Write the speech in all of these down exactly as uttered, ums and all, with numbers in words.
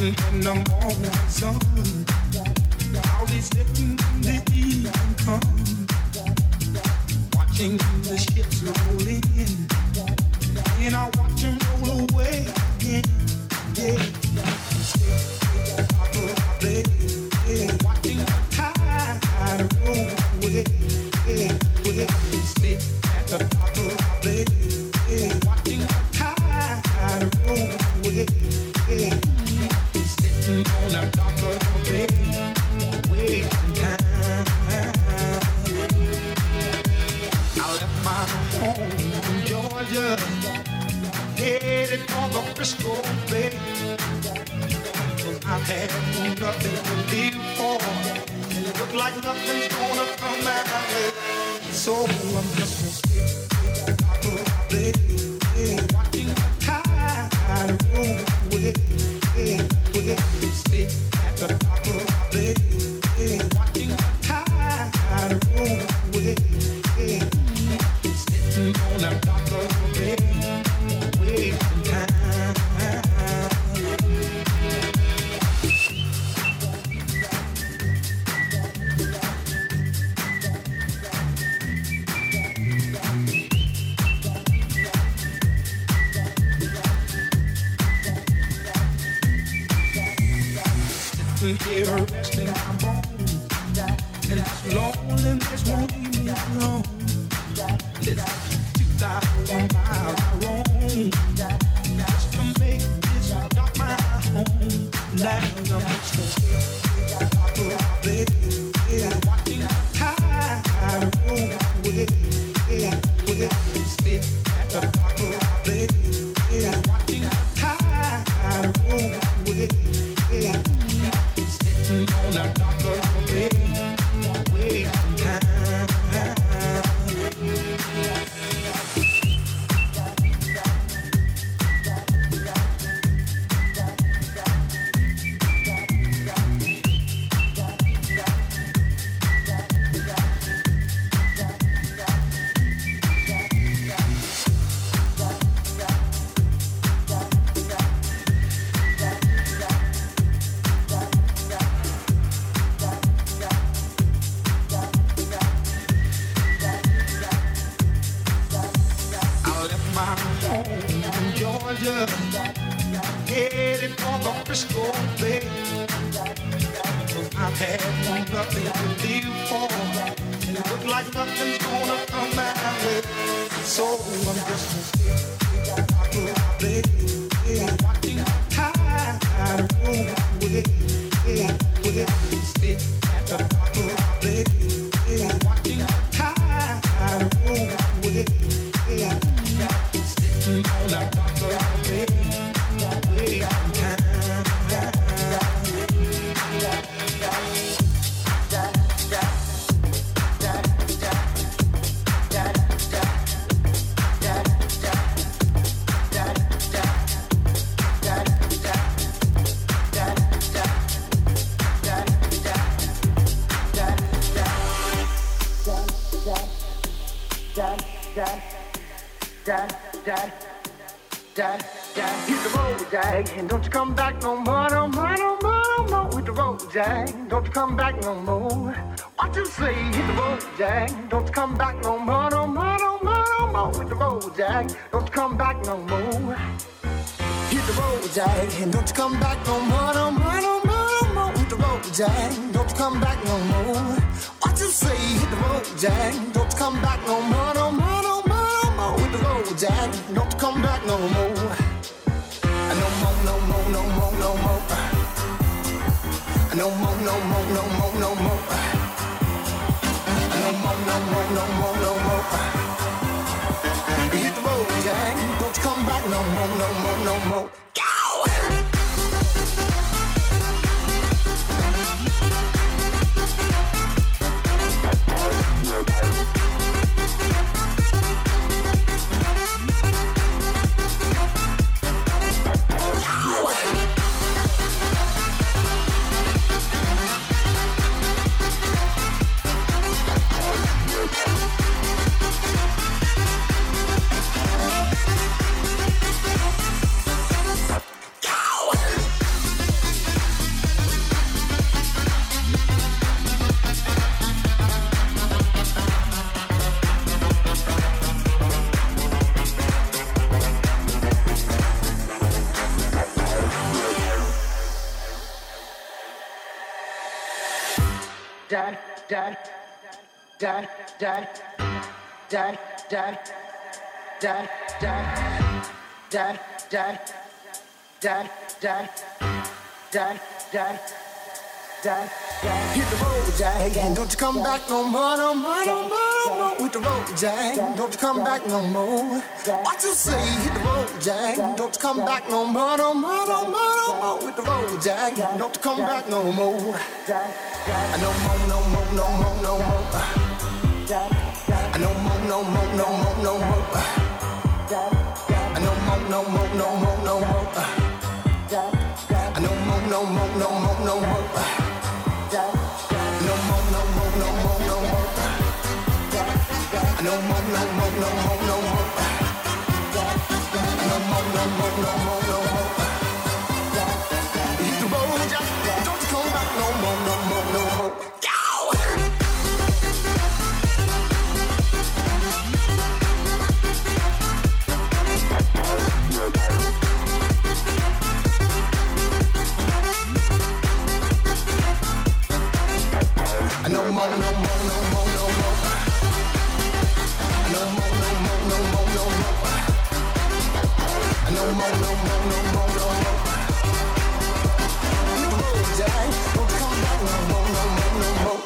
in the morning sun. Proudly sipping the evening come. Watching the ships roll in. And I watch them roll away again. Yeah. Yeah. Watching the tide roll away. Yeah. Yeah. Sleep at the top of my bed. Yeah. Watching the tide roll away. Yeah. Sitting on the dock of the bed, wasting time. I left my home in Georgia, headed for the Frisco Bay. I had nothing to live for, and it looked like nothing's gonna come my way. So I'm just gonna sit at the top of my bed, yeah, watching the tide roll away. Yeah, yeah. Sit at the top of my bed, yeah, watching the tide roll away. Yeah, sitting on the dock of the bed, wasting time. Here resting my bones, and this loneliness won't leave me alone. It's two thousand miles I roam just to make this dock my home. Now I'm just at the top of my bed, yeah, watching the tide roll away. Yeah, yeah. Sit at the top of my bed, yeah, watching the tide roll away. Yeah. On the dock of the bed, wasting time. Headed for the Frisco Bay. I've had nothing to live for, and it looks like nothing's gonna come my way. So I'm just gonna sit at the top of my bed, yeah, watching the tide roll away. Yeah, yeah. Sit at the top of my bed, yeah, watching the tide roll away. Yeah, sitting on the dock of the bed. Jack, Jack, hit the road, Jack, and don't you come back no more, no more, no more, no more. Hit the road, Jack, don't you come back no more. What you say? Hit the road, Jack, don't you come back no more, no more, no more, no more. Hit the road, Jack, don't you come back no more. Hit the road, Jack, and don't you come back no more, no more, no more, no more. Hit the road, Jack, don't you come back no more. What you say? Hit the road, Jack, don't you come back no more, no more, no more, no more. Hit the road, Jack, don't you come back no more. No more, no more, no more, no more. No more, no more, no more, no more. No more, no more, no more, no more. Hit the road, Jack, don't you come back no more, no more, no more. Go! Hit the road, Jack, and don't you come back no more, no more, no more, no more. With the road, Jack, don't you come back no more. What you say? Hit the road, Jack, don't you come back no more, no more, no more, no more. With the road, Jack, don't you come back no more. No more, no more, no more, no more. No more, no more, no more, no more. No more, no more, no more, no more. No more, no more, no more, no more. No more, no more, no more, no more. No more, no more, no more, no more. No more, no more, no more, no more. Hit the road, Jack, don't you come back no more, no more, no more. No more, no more, no more, no more. No more, no more, no more, no more. No more, no more, no more, no more. Hit the road, Jack, don't come back no more, no more, no more.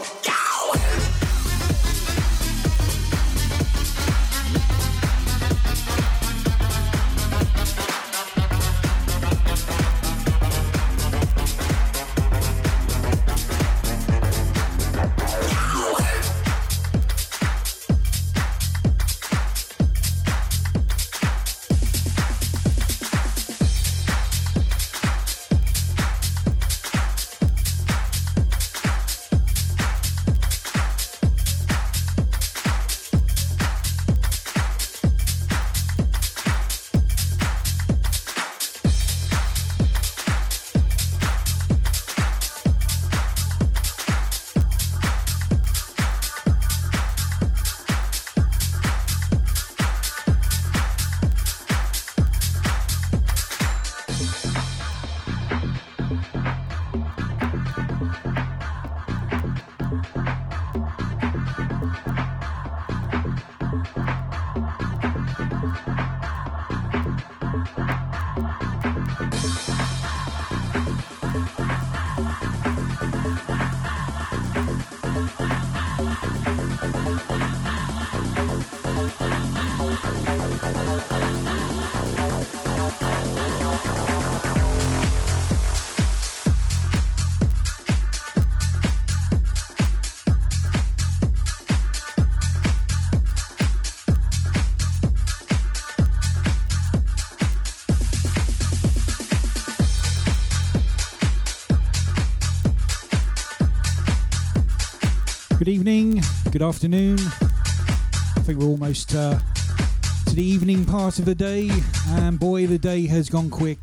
Good evening, good afternoon. I think we're almost uh, to the evening part of the day, and boy, the day has gone quick.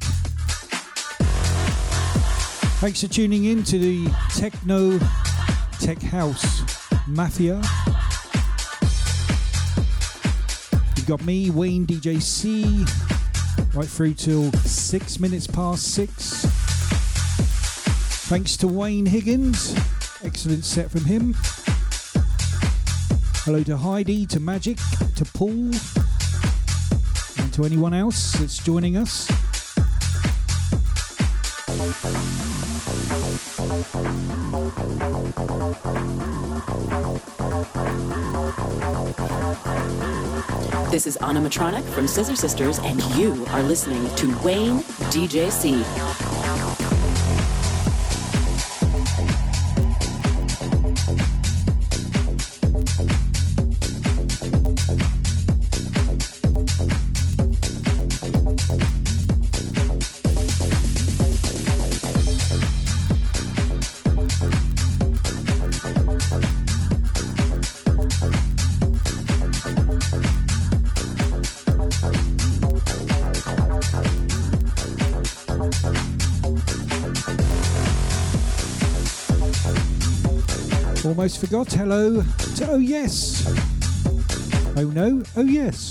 Thanks for tuning in to the Techno Tech House Mafia. You've got me, Wayne D J C, right through till six minutes past six. Thanks to Wayne Higgins, excellent set from him. Hello to Heidi, to Magic, to Paul, and to anyone else that's joining us. This is Animatronic from Scissor Sisters, and you are listening to Wayne D J C. Almost forgot. Hello to Oh Yes. Oh no, oh yes.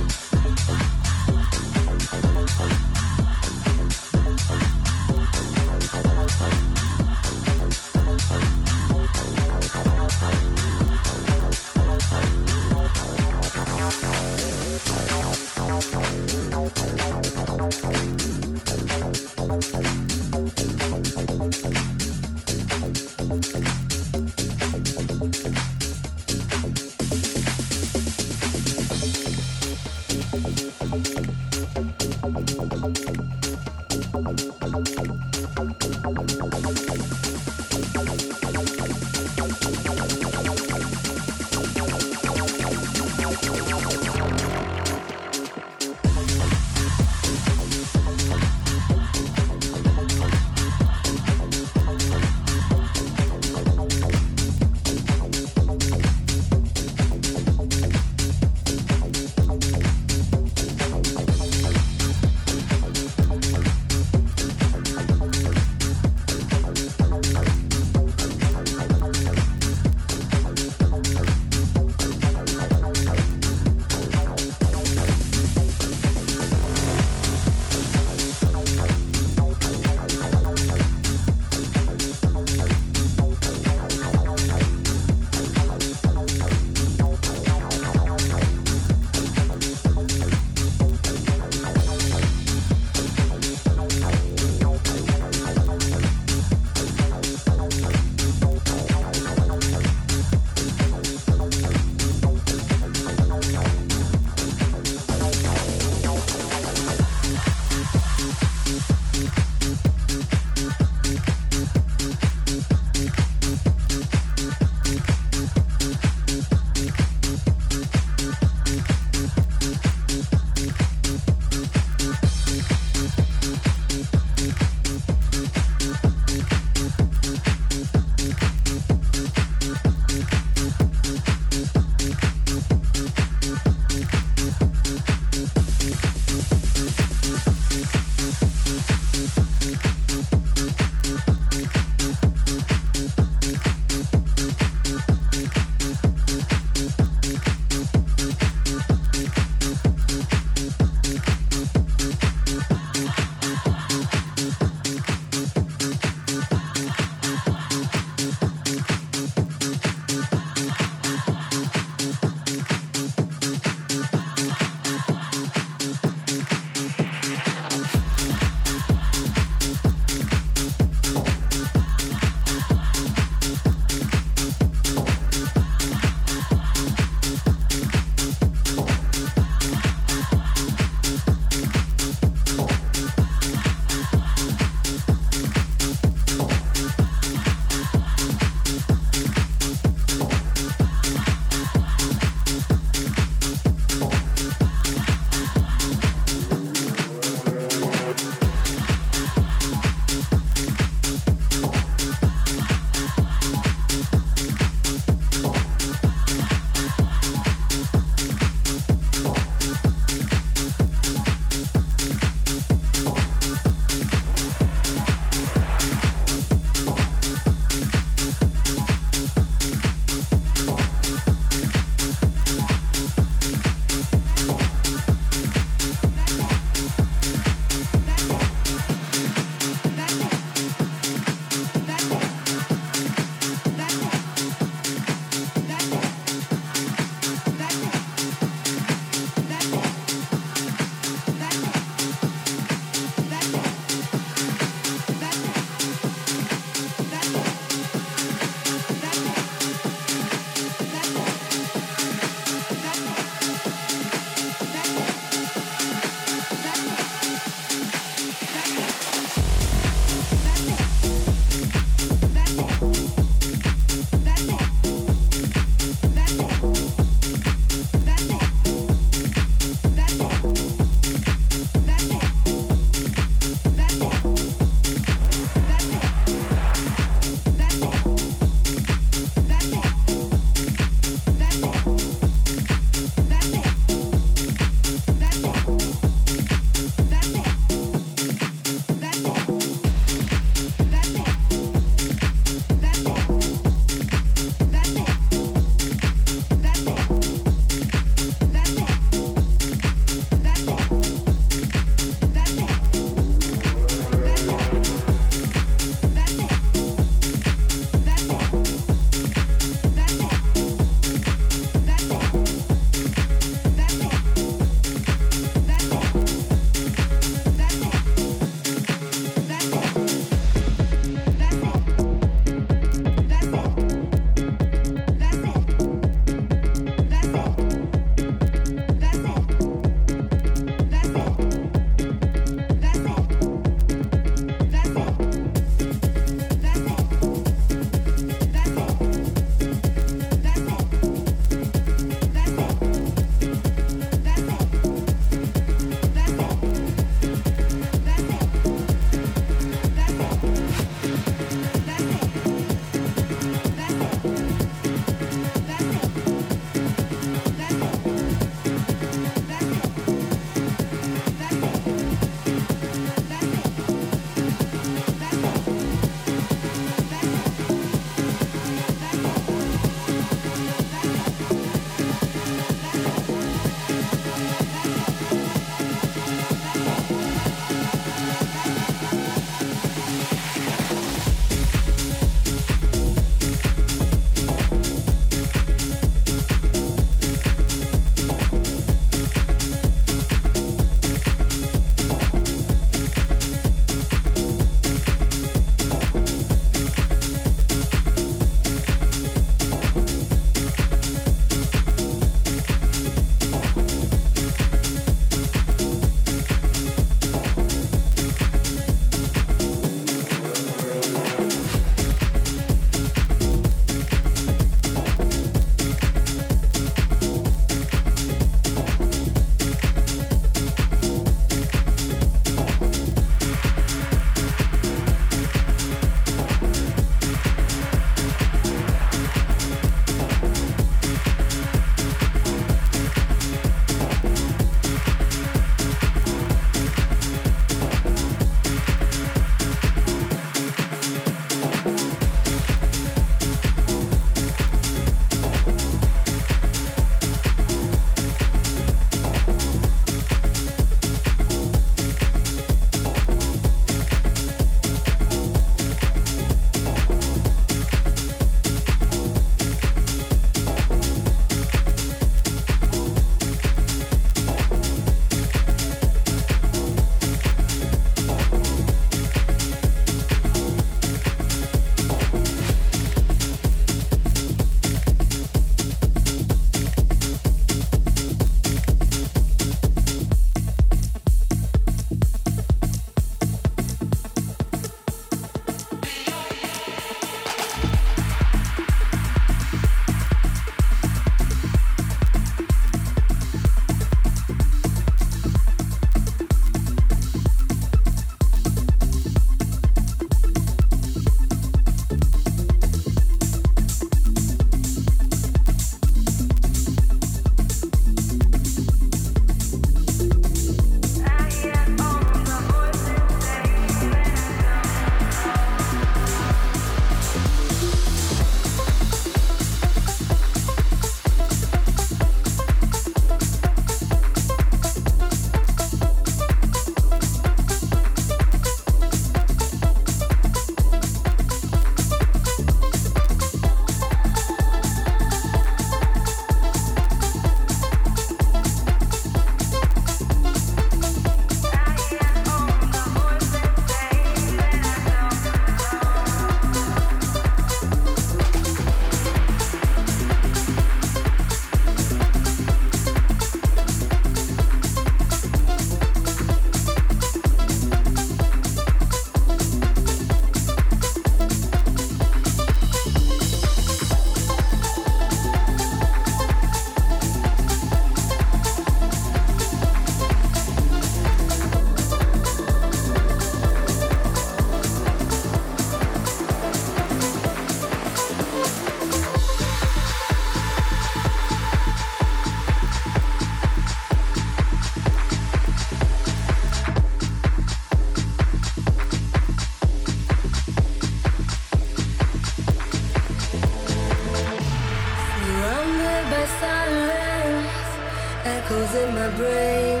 echoes in my brain.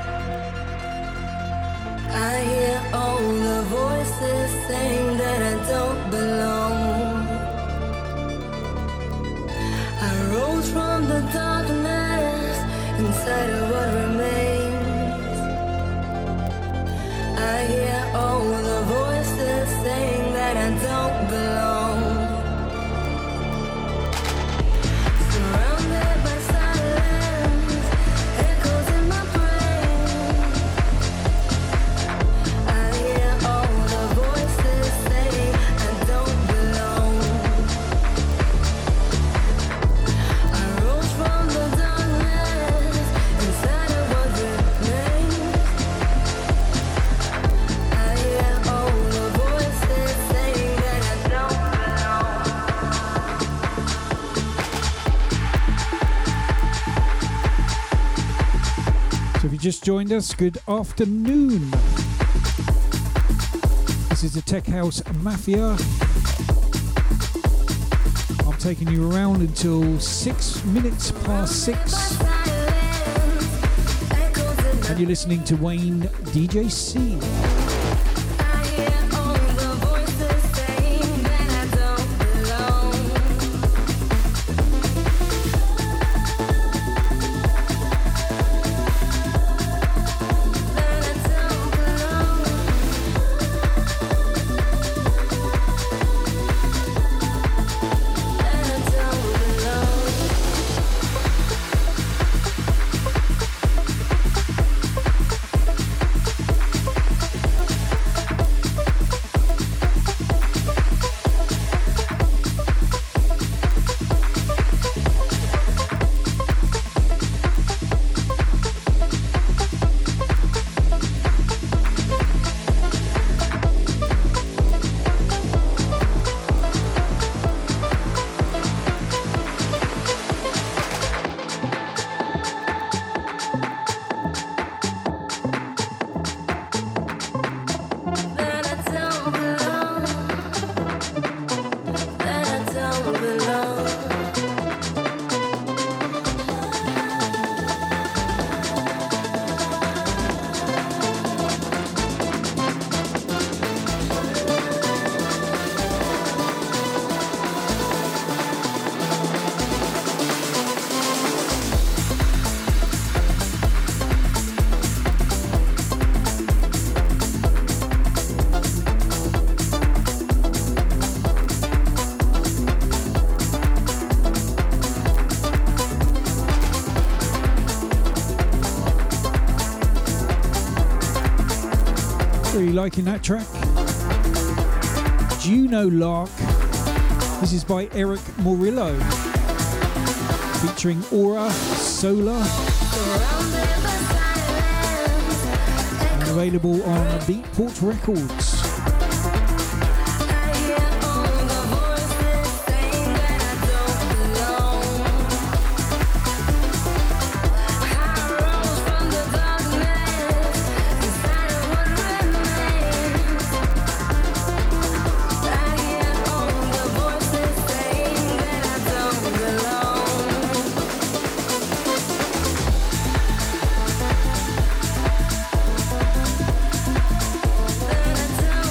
I hear all the voices saying that I don't belong. I rose from the darkness inside of what remains. I hear all the voices saying that I don't belong. Surrounded by silence, echoes in my brain. I hear all the voices saying I don't belong. I rose from the darkness inside of what remains. I hear all the voices saying that I don't belong. So if you just joined us, good afternoon. This is the Tech House Mafia. I'm taking you around until six minutes past six. And you're listening to Wayne D J C. I hear all the voices saying that I don't belong. That I don't belong. That I don't belong. That I don't belong. That I don't belong. Really liking that track. Juno Lark. This is by Eric Morillo. Featuring Aura, Solar. Surrounded by silence, And available on Beatport Records. I hear all the voices saying that I don't belong. I rose from the darkness inside of what remains. I hear all the voices saying that I don't belong. That I don't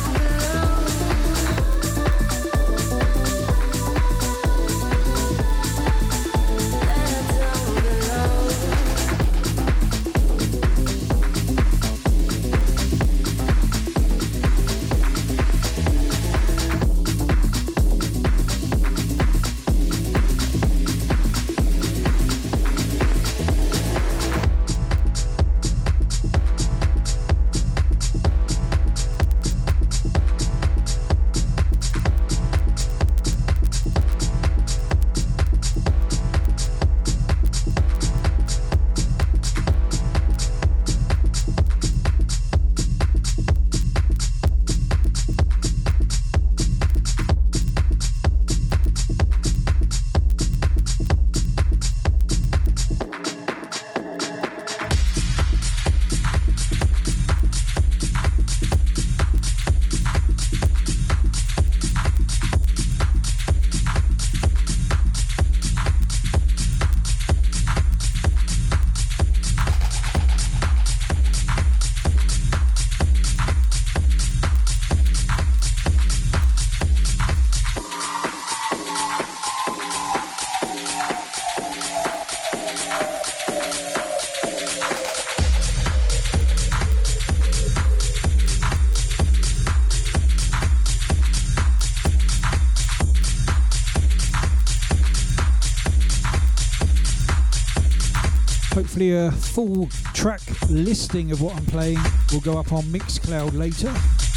hopefully a full track listing of what I'm playing will go up on Mixcloud later.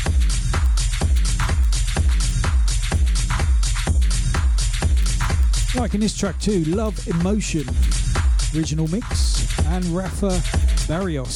Like in this track too, Love Emotion, original mix, and Rafa Barrios.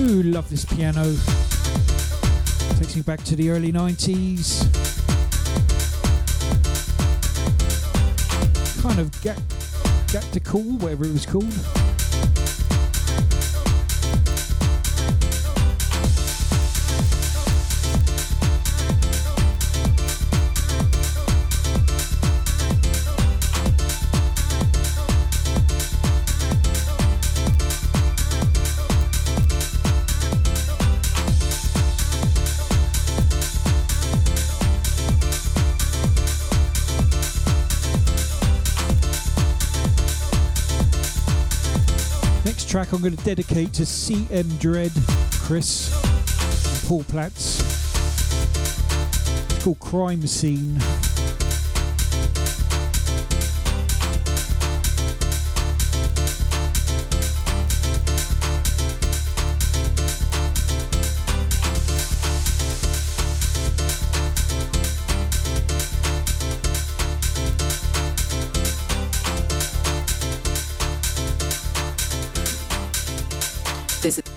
Ooh, love this piano. Takes me back to the early nineties. Kind of Gat Gat-to-Cool, whatever it was called. Track I'm going to dedicate to C M Dread, Chris, and Paul Platts. It's called Crime Scene. This is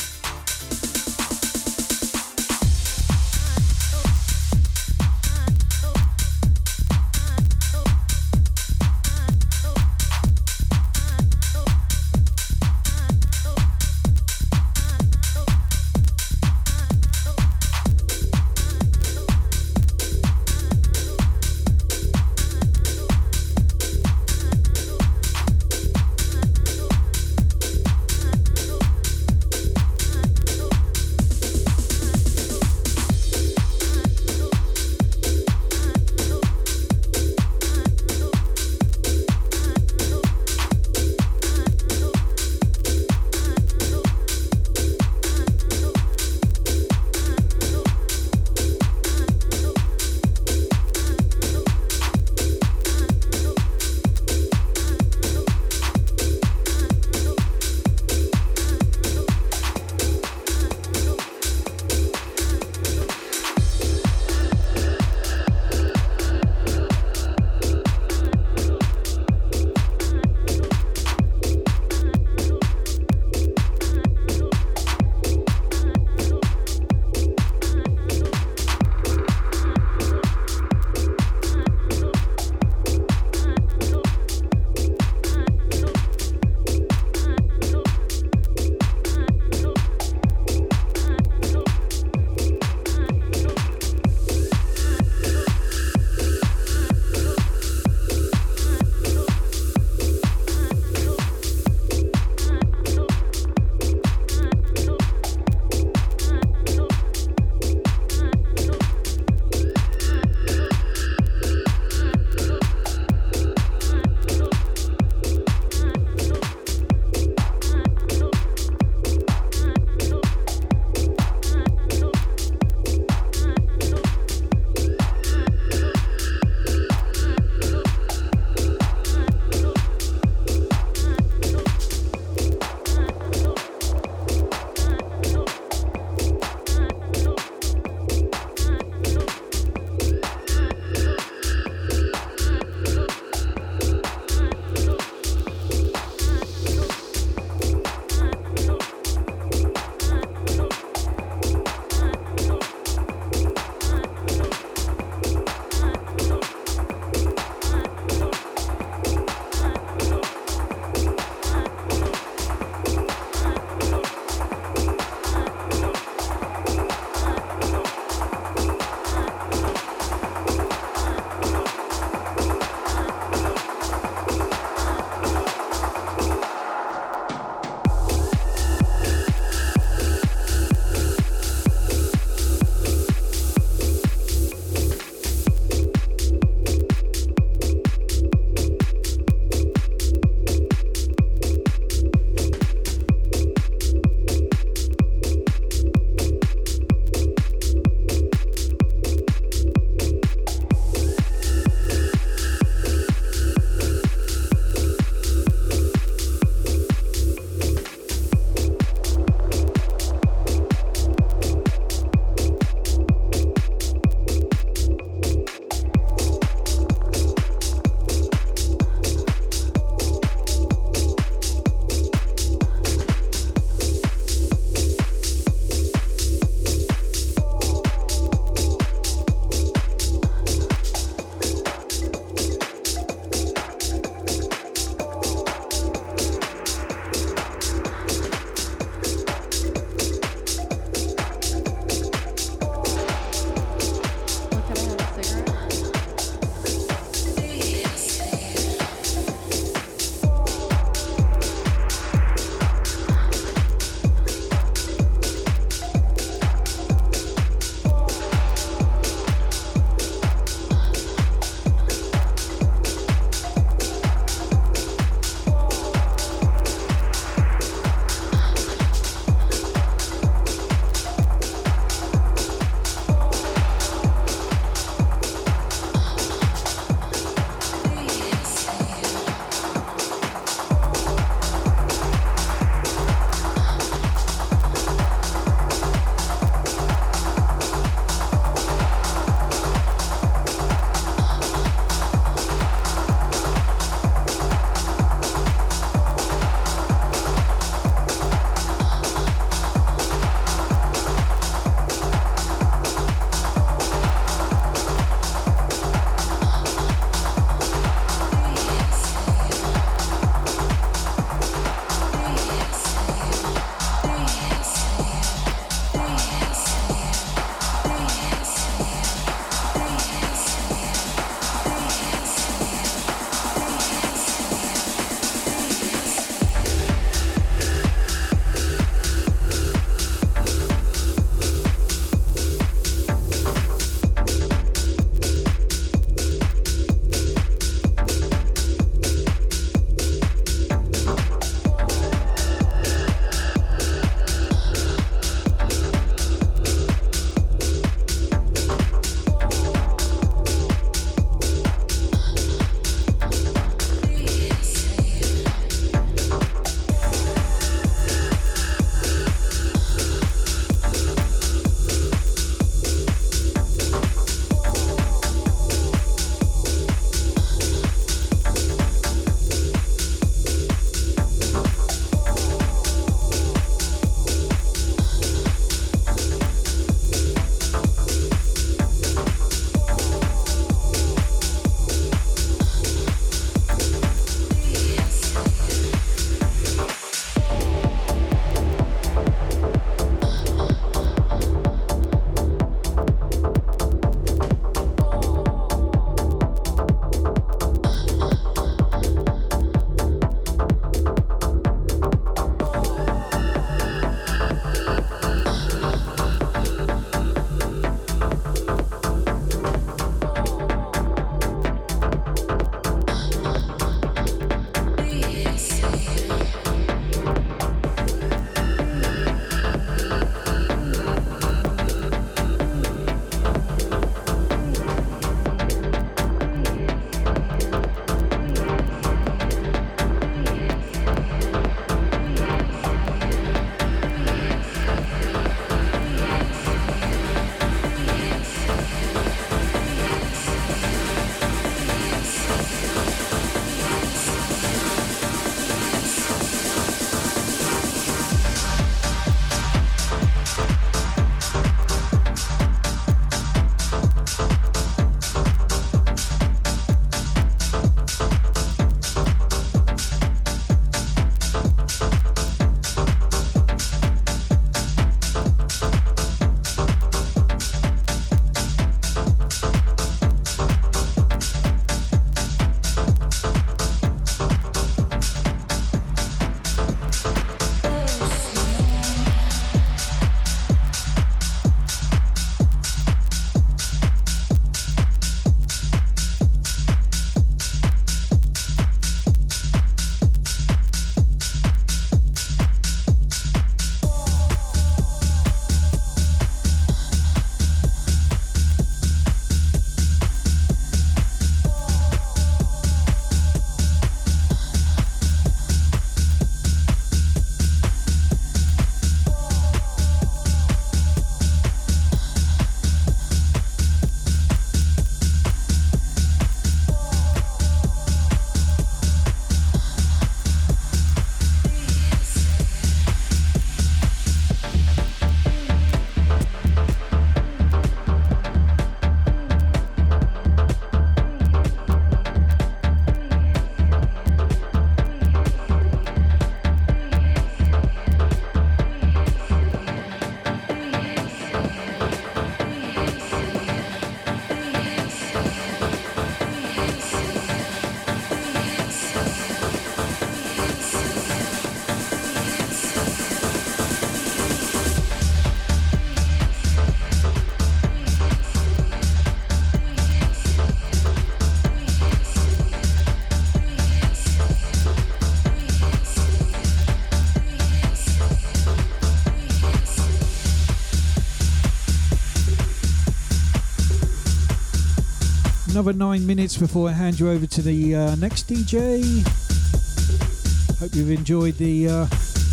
Another nine minutes before I hand you over to the uh, next D J. Hope you've enjoyed the uh,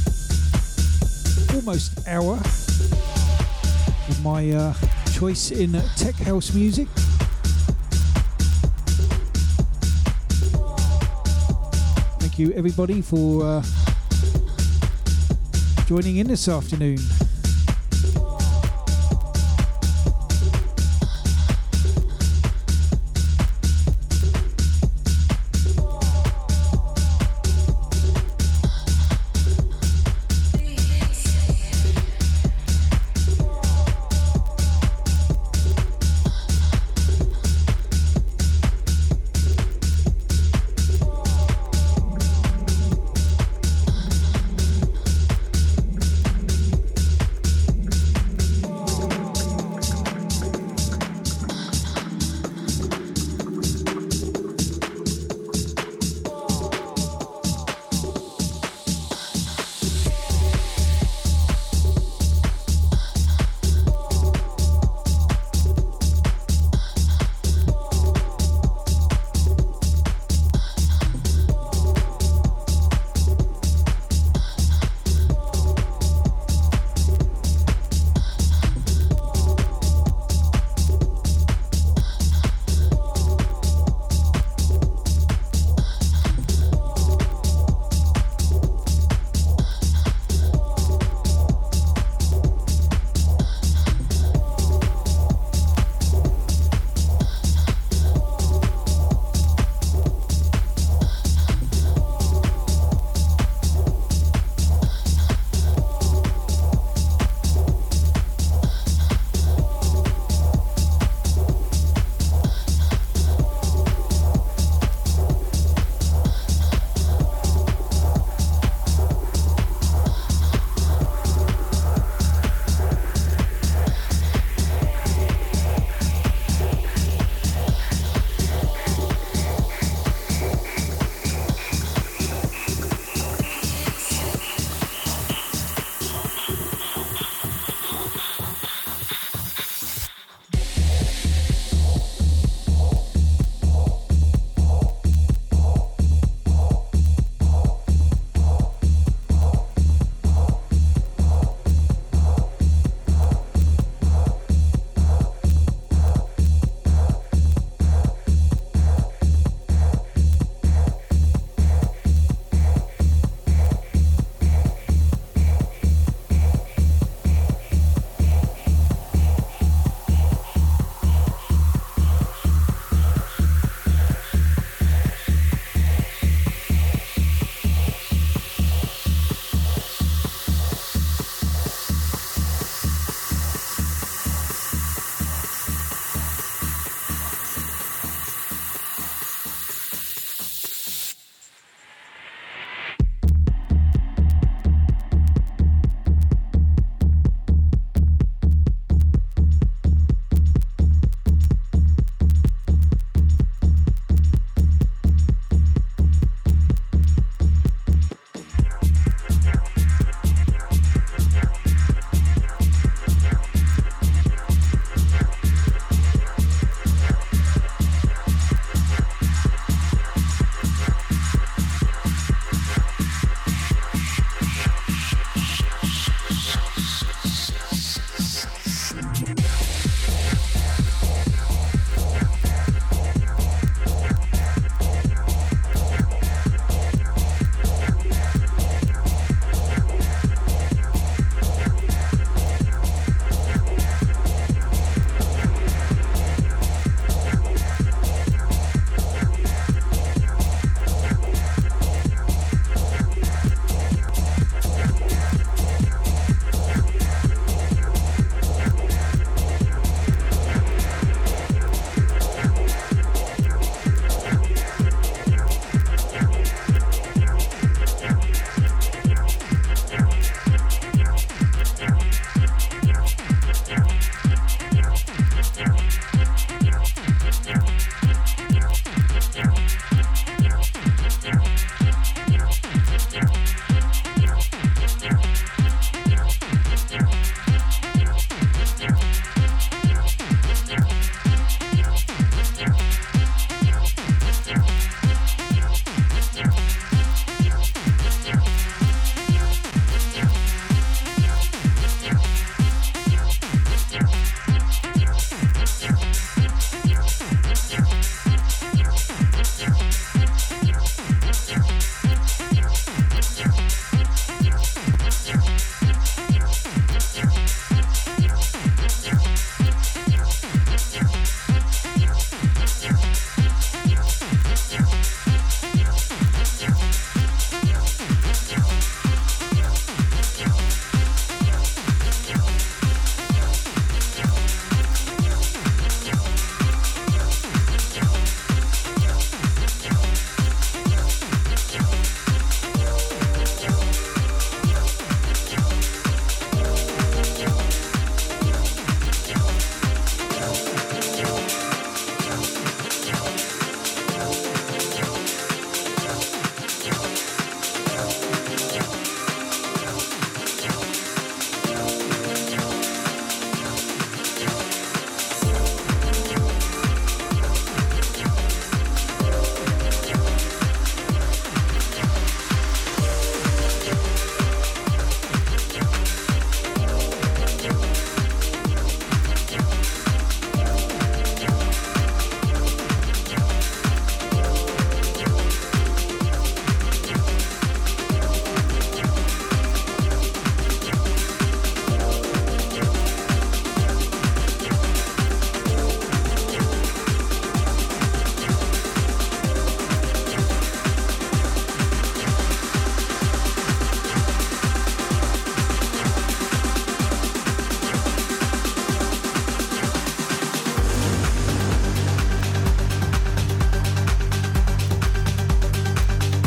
almost hour of my uh, choice in uh, tech house music. Thank you everybody for uh, joining in this afternoon.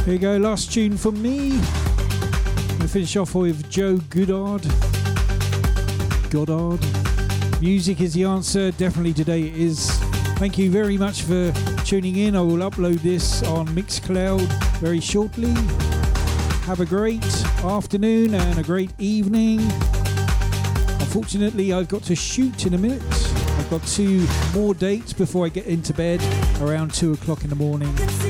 Here you go, last tune from me. We'll finish off with Joe Goddard. Goddard. Music is the answer. Definitely today it is. Thank you very much for tuning in. I will upload this on Mixcloud very shortly. Have a great afternoon and a great evening. Unfortunately, I've got to shoot in a minute. I've got two more dates before I get into bed around two o'clock in the morning.